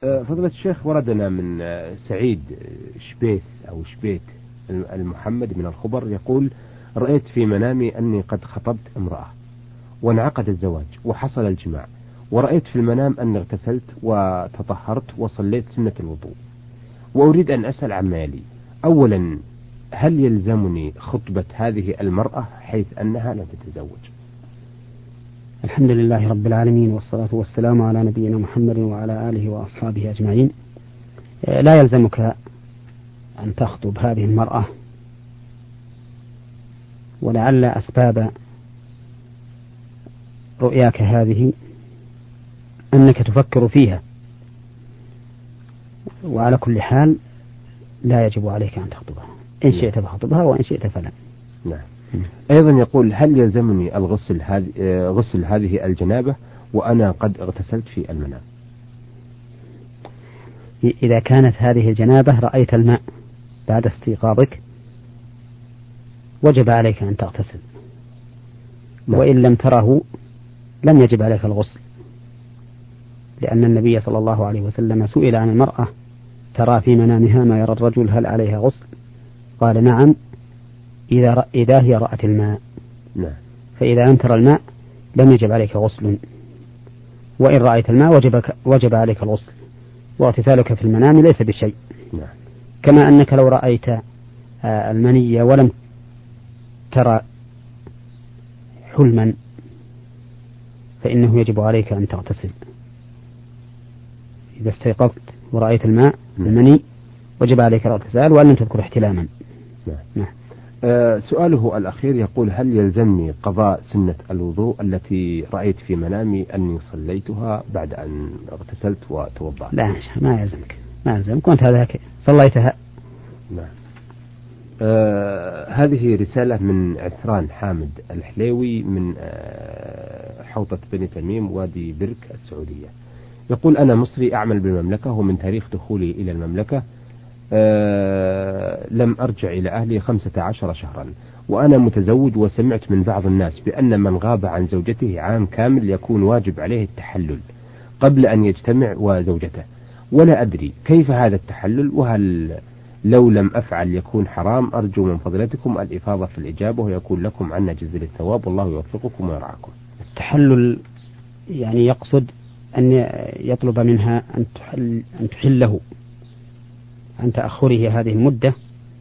فضيلة الشيخ، وردنا من سعيد شبيث أو شبيت المحمد من الخبر يقول: رأيت في منامي أني قد خطبت امرأة وانعقد الزواج وحصل الجماع، ورأيت في المنام أني اغتسلت وتطهرت وصليت سنة الوضوء، وأريد أن أسأل عما يلي. أولا، هل يلزمني خطبة هذه المرأة حيث أنها لم تتزوج؟ الحمد لله رب العالمين، والصلاة والسلام على نبينا محمد وعلى آله وأصحابه أجمعين. لا يلزمك أن تخطب هذه المرأة، ولعل أسباب رؤياك هذه أنك تفكر فيها، وعلى كل حال لا يجب عليك أن تخطبها، إن شئت فخطبها وإن شئت فلا. نعم. أيضا يقول: هل يلزمني غسل هذه الجنابة وأنا قد اغتسلت في المنام؟ إذا كانت هذه الجنابة رأيت الماء بعد استيقاظك وجب عليك أن تغتسل، وإن لم تره لم يجب عليك الغسل، لأن النبي صلى الله عليه وسلم سئل عن المرأة ترى في منامها ما يرى الرجل هل عليها غسل؟ قال: نعم، إذا هي رأت الماء. نعم. فإذا لم ترى الماء لم يجب عليك غسل، وإن رأيت الماء وجب عليك الغسل، واغتسالك في المنام ليس بشيء. نعم. كما أنك لو رأيت المنية ولم ترى حلما فإنه يجب عليك أن تغتسل. إذا استيقظت ورأيت الماء المني وجب عليك الاغتسال، وأن لم تذكر احتلاما. نعم. سؤاله الأخير يقول: هل يلزمني قضاء سنة الوضوء التي رأيت في منامي أني صليتها بعد أن اغتسلت وتوضأت؟ لا، ما يلزمك وأنت هذاك صليتها. نعم. هذه رسالة من عثران حامد الحليوي من حوطة بني تميم وادي برك السعودية. يقول: أنا مصري أعمل بالمملكة، ومن تاريخ دخولي إلى المملكة لم أرجع إلى أهلي 15 شهرا، وأنا متزوج، وسمعت من بعض الناس بأن من غاب عن زوجته عام كامل يكون واجب عليه التحلل قبل أن يجتمع وزوجته، ولا أدري كيف هذا التحلل، وهل لو لم أفعل يكون حرام؟ أرجو من فضيلتكم الإفاضة في الإجابة، ويكون لكم عنا جزيل الثواب، والله يوفقكم ويرعاكم. التحلل يعني يقصد أن يطلب منها أن تحله عن تأخره هذه المدة.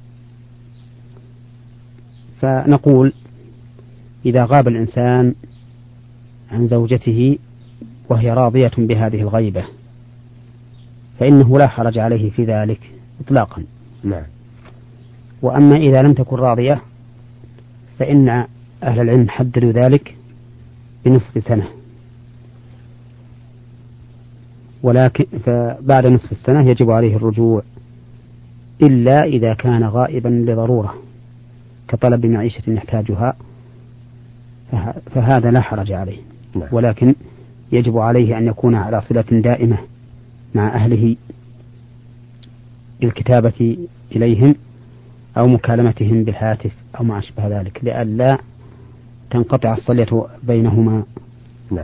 فنقول: إذا غاب الإنسان عن زوجته وهي راضية بهذه الغيبة فإنه لا حرج عليه في ذلك إطلاقا. نعم. وأما إذا لم تكن راضية فإن أهل العلم حددوا ذلك بنصف سنة، ولكن فبعد نصف السنة يجب عليه الرجوع، إلا إذا كان غائبا لضرورة كطلب معيشة يحتاجها، فهذا لا حرج عليه. نعم. ولكن يجب عليه أن يكون على صلة دائمة مع أهله بالكتابة إليهم أو مكالمتهم بالهاتف أو ما أشبه ذلك، لئلا تنقطع الصلة بينهما. نعم.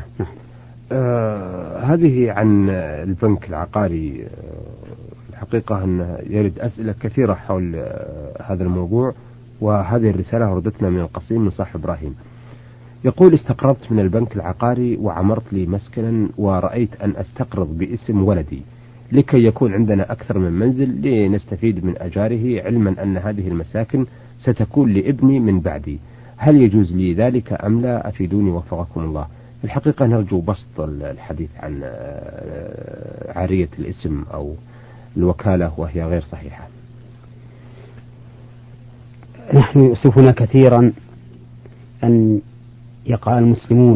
هذه عن البنك العقاري. الحقيقة أن يرد أسئلة كثيرة حول هذا الموضوع، وهذه الرسالة وردتنا من القصيم من صاحب إبراهيم. يقول: استقرضت من البنك العقاري وعمرت لي مسكنا، ورأيت أن أستقرض باسم ولدي لكي يكون عندنا أكثر من منزل لنستفيد من أجاره، علما أن هذه المساكن ستكون لابني من بعدي. هل يجوز لي ذلك أم لا؟ أفيدوني وفقكم الله. الحقيقة نرجو بسط الحديث عن عارية الاسم أو الوكالة وهي غير صحيحة. نحن يؤسفنا كثيرا أن يقع المسلمون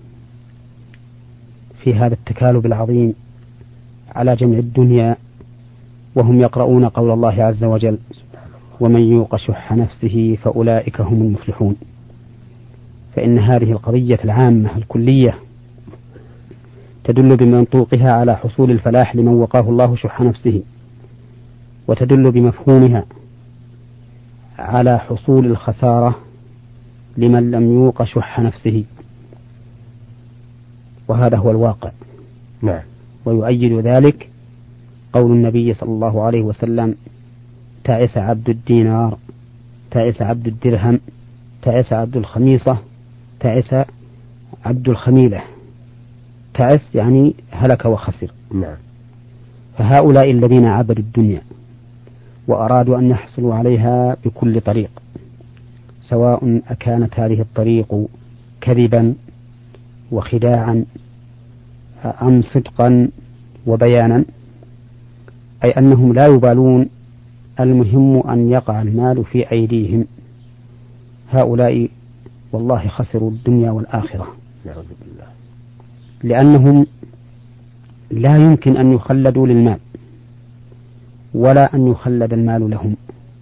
في هذا التكالب العظيم على جمع الدنيا وهم يقرؤون قول الله عز وجل: ومن يوق شح نفسه فأولئك هم المفلحون. فإن هذه القضية العامة الكلية تدل بمنطوقها على حصول الفلاح لمن وقاه الله شح نفسه، وتدل بمفهومها على حصول الخسارة لمن لم يوق شح نفسه، وهذا هو الواقع. نعم. ويؤيد ذلك قول النبي صلى الله عليه وسلم: تعس عبد الدينار، تعس عبد الدرهم، تعس عبد الخميصة، تعس عبد الخميلة. تعس يعني هلك وخسر. نعم. فهؤلاء الذين عبدوا الدنيا وأرادوا أن يحصلوا عليها بكل طريق، سواء أكانت هذه الطريق كذبا وخداعا أم صدقا وبيانا، أي أنهم لا يبالون، المهم أن يقع المال في أيديهم. هؤلاء والله خسروا الدنيا والآخرة، نعوذ بالله. لأنهم لا يمكن أن يخلدوا للمال ولا أن يخلد المال لهم،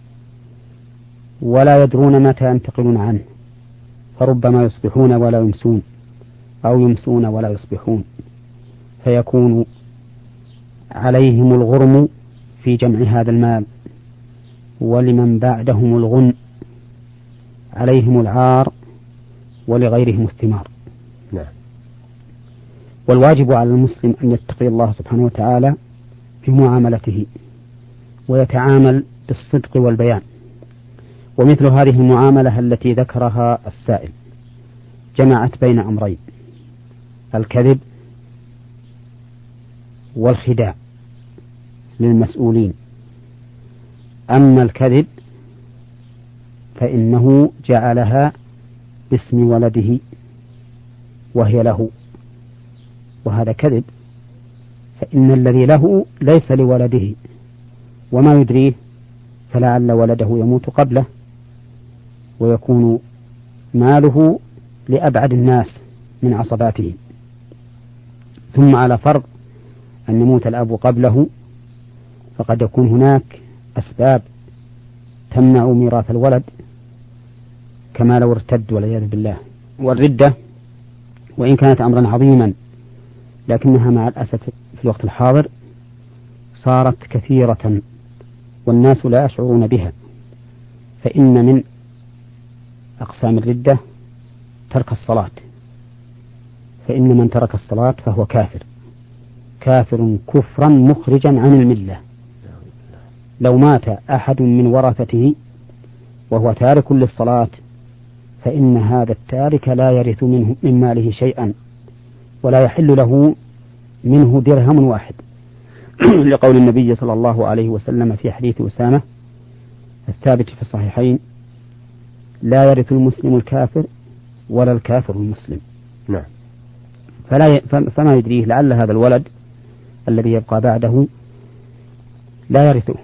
ولا يدرون متى ينتقلون عنه، فربما يصبحون ولا يمسون، أو يمسون ولا يصبحون، فيكون عليهم الغرم في جمع هذا المال، ولمن بعدهم الغن، عليهم العار ولغيرهم الثمار. نعم. والواجب على المسلم أن يتقي الله سبحانه وتعالى في معاملته، ويتعامل بالصدق والبيان. ومثل هذه المعاملة التي ذكرها السائل جمعت بين أمرين: الكذب والخداع للمسؤولين. أما الكذب فإنه جعلها باسم ولده وهي له، وهذا كذب، فإن الذي له ليس لولده، وما يدريه فلعل ولده يموت قبله ويكون ماله لأبعد الناس من عصباته. ثم على فرض أن يموت الأب قبله، فقد يكون هناك أسباب تمنع ميراث الولد، كما لو ارتد والعياذ بالله. والردة وإن كانت أمرا عظيما، لكنها مع الأسف في الوقت الحاضر صارت كثيرة والناس لا يشعرون بها. فإن من أقسام الردة ترك الصلاة، فإن من ترك الصلاة فهو كافر، كافر كفرا مخرجا عن الملة. لو مات أحد من ورثته وهو تارك للصلاة فإن هذا التارك لا يرث منه من ماله شيئا، ولا يحل له منه درهم واحد، لقول النبي صلى الله عليه وسلم في حديث أسامة الثابت في الصحيحين: لا يرث المسلم الكافر ولا الكافر المسلم. نعم. فما يدريه، لعل هذا الولد الذي يبقى بعده لا يرثه،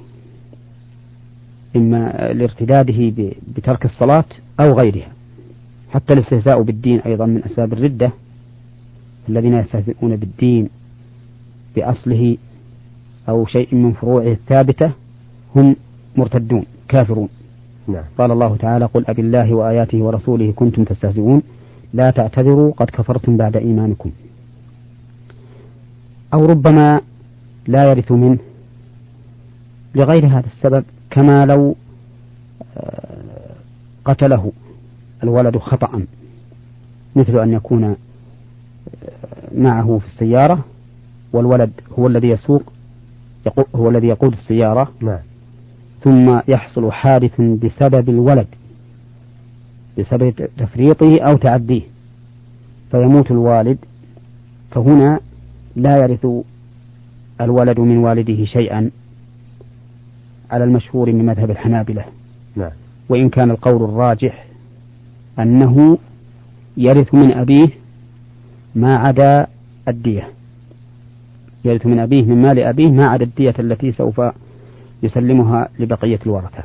إما لارتداده بترك الصلاة أو غيرها. حتى الاستهزاء بالدين أيضا من أسباب الردة، الذين يستهزئون بالدين بأصله أو شيء من فروعه الثابتة هم مرتدون كافرون. نعم. قال الله تعالى: قل أبي الله وآياته ورسوله كنتم تستهزئون لا تعتذروا قد كفرتم بعد إيمانكم. أو ربما لا يرث منه لغير هذا السبب، كما لو قتله الولد خطأ، مثل أن يكون معه في السيارة والولد هو الذي يسوق، هو الذي يقود السيارة. نعم. ثم يحصل حادث بسبب الولد، بسبب تفريطه أو تعديه، فيموت الوالد، فهنا لا يرث الولد من والده شيئا على المشهور من مذهب الحنابلة. نعم. وإن كان القول الراجح أنه يرث من أبيه ما عدا الدية، يرث من أبيه من مال أبيه ما عدا الدية التي سوف يسلمها لبقية الورثة.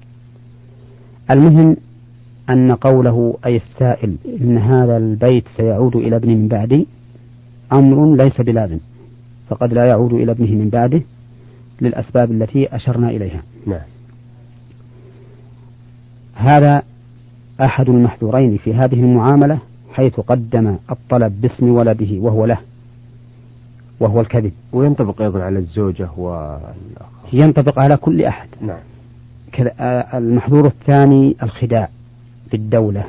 المهم أن قوله أي السائل إن هذا البيت سيعود إلى ابن من بعدي أمر ليس بلازم، فقد لا يعود إلى ابنه من بعده للأسباب التي أشرنا إليها. نعم. هذا أحد المحذورين في هذه المعاملة، حيث قدم الطلب باسم ولده وهو له، وهو الكذب. وينطبق أيضا على الزوجة ينطبق على كل أحد. نعم. المحذور الثاني الخداع بالدولة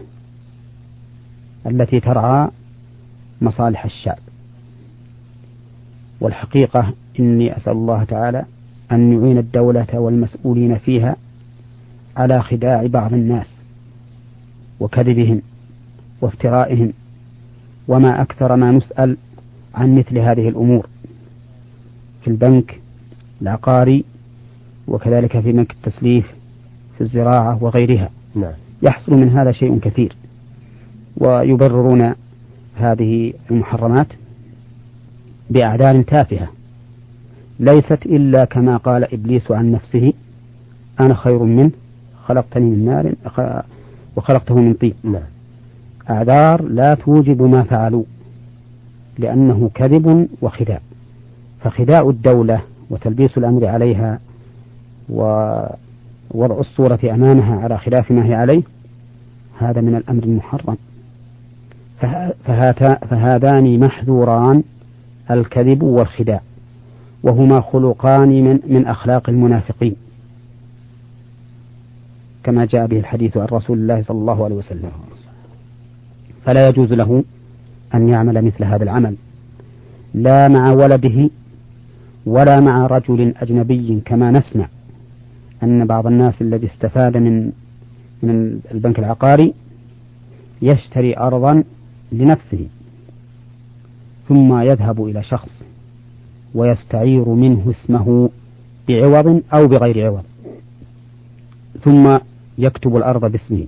التي ترعى مصالح الشعب. والحقيقة إني أسأل الله تعالى أن يعين الدولة والمسؤولين فيها على خداع بعض الناس وكذبهم وافترائهم، وما أكثر ما نسأل عن مثل هذه الأمور في البنك العقاري، وكذلك في بنك التسليف في الزراعة وغيرها. نعم. يحصل من هذا شيء كثير، ويبررون هذه المحرمات بأعذار تافهة ليست إلا كما قال إبليس عن نفسه: أنا خير منه خلقتني من نار وخلقته من طين. نعم. أعذار لا توجب ما فعلوا، لأنه كذب وخداع. فخداع الدولة وتلبيس الأمر عليها ووضع الصورة أمامها على خلاف ما هي عليه، هذا من الأمر المحرم. فهذان محذوران، الكذب والخداع، وهما خلقان من أخلاق المنافقين، كما جاء به الحديث عن رسول الله صلى الله عليه وسلم. فلا يجوز له أن يعمل مثل هذا العمل، لا مع ولده ولا مع رجل أجنبي، كما نسمع أن بعض الناس الذي استفاد من البنك العقاري يشتري أرضا لنفسه ثم يذهب إلى شخص ويستعير منه اسمه بعوض أو بغير عوض، ثم يكتب الأرض باسمه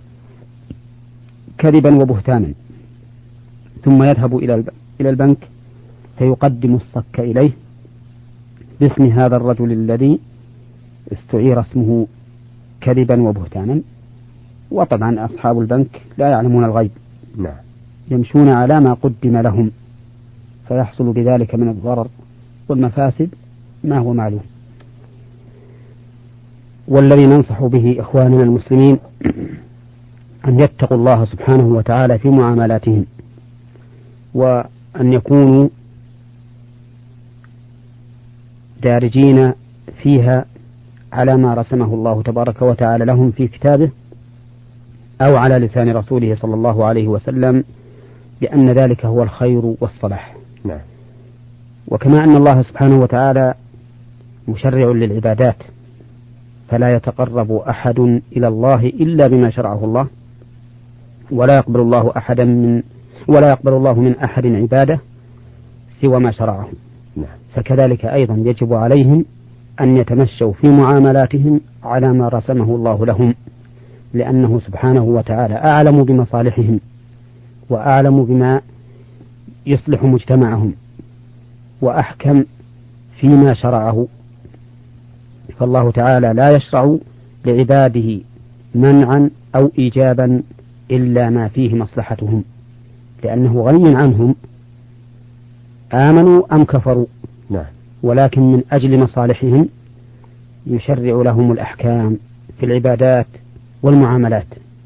كذبا وبهتانا، ثم يذهب إلى البنك فيقدم الصك إليه باسم هذا الرجل الذي استعير اسمه كذبا وبهتانا. وطبعا أصحاب البنك لا يعلمون الغيب، نعم، يمشون على ما قدم لهم، فيحصل بذلك من الضرر والمفاسد ما هو معلوم. والذي ننصح به إخواننا المسلمين أن يتقوا الله سبحانه وتعالى في معاملاتهم، وأن يكونوا دارجين فيها على ما رسمه الله تبارك وتعالى لهم في كتابه أو على لسان رسوله صلى الله عليه وسلم، بأن ذلك هو الخير والصلاح. نعم. وكما أن الله سبحانه وتعالى مشرع للعبادات، فلا يتقرب أحد إلى الله إلا بما شرعه الله، ولا يقبل الله من أحد عبادة سوى ما شرعه. نعم. فكذلك أيضا يجب عليهم أن يتمشوا في معاملاتهم على ما رسمه الله لهم، لأنه سبحانه وتعالى أعلم بمصالحهم وأعلم بما يصلح مجتمعهم وأحكم فيما شرعه. فالله تعالى لا يشرع لعباده منعا أو إيجابا إلا ما فيه مصلحتهم، لأنه غني عنهم آمنوا أم كفروا. نعم. ولكن من أجل مصالحهم يشرع لهم الأحكام في العبادات والمعاملات،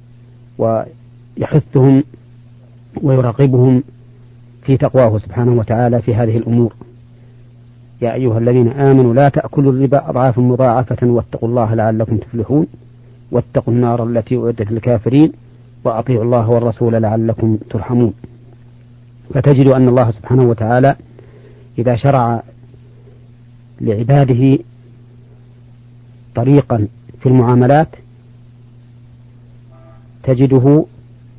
ويحثهم ويرغبهم في تقواه سبحانه وتعالى في هذه الأمور. يا أيها الذين آمنوا لا تأكلوا الربا أضعافا مضاعفة واتقوا الله لعلكم تفلحون واتقوا النار التي أعدت للكافرين وأطيعوا الله والرسول لعلكم ترحمون. فتجد أن الله سبحانه وتعالى إذا شرع لعباده طريقا في المعاملات تجده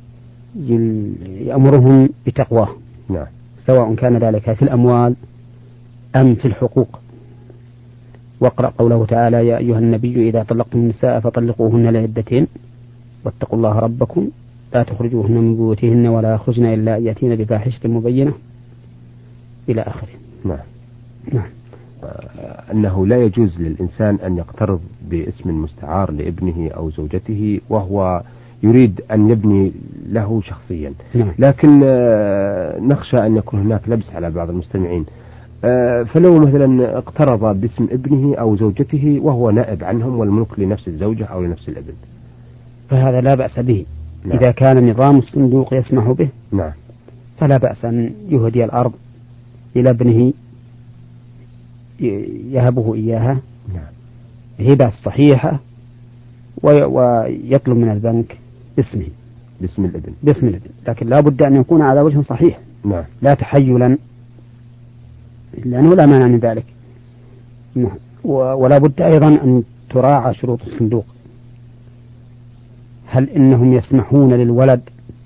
يأمرهم بتقواه. نعم. سواء كان ذلك في الأموال أم في الحقوق. واقرأ قوله تعالى: يا أيها النبي إذا طلقتم النساء فطلقوهن لعدتهن واتقوا الله ربكم لا تخرجوهن من بيوتهن ولا يخرجن إلا أن يأتين بفاحشة مبينة إلى آخره. نعم. نعم. أنه لا يجوز للإنسان أن يقترض باسم مستعار لابنه أو زوجته وهو يريد أن يبني له شخصيا. نعم. لكن نخشى أن يكون هناك لبس على بعض المستمعين، فلو مثلا اقترض باسم ابنه أو زوجته وهو نائب عنهم والملك لنفس الزوجة أو لنفس الابن، فهذا لا بأس به. نعم. إذا كان نظام الصندوق يسمح به، نعم، فلا بأس أن يهدي الأرض إلى ابنه يهبه إياها، نعم، هبة صحيحة، ويطلب من البنك باسم الابن، لكن لا بد أن يكون على وجه صحيح، نعم، لا تحيلا، لأنه لا مانع من ذلك. نعم. ولا بد أيضا أن تراعى شروط الصندوق. هل إنهم يسمحون للولد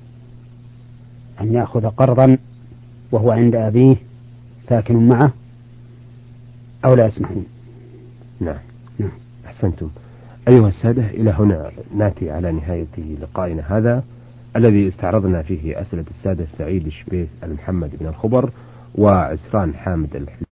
أن يأخذ قرضا وهو عند أبيه ساكن معه أو لا يسمحون؟ نعم. أحسنتم. أيها السادة، إلى هنا نأتي على نهاية لقائنا هذا الذي استعرضنا فيه أسئلة السادة سعيد الشبيث المحمد بن الخبر وعسران حامد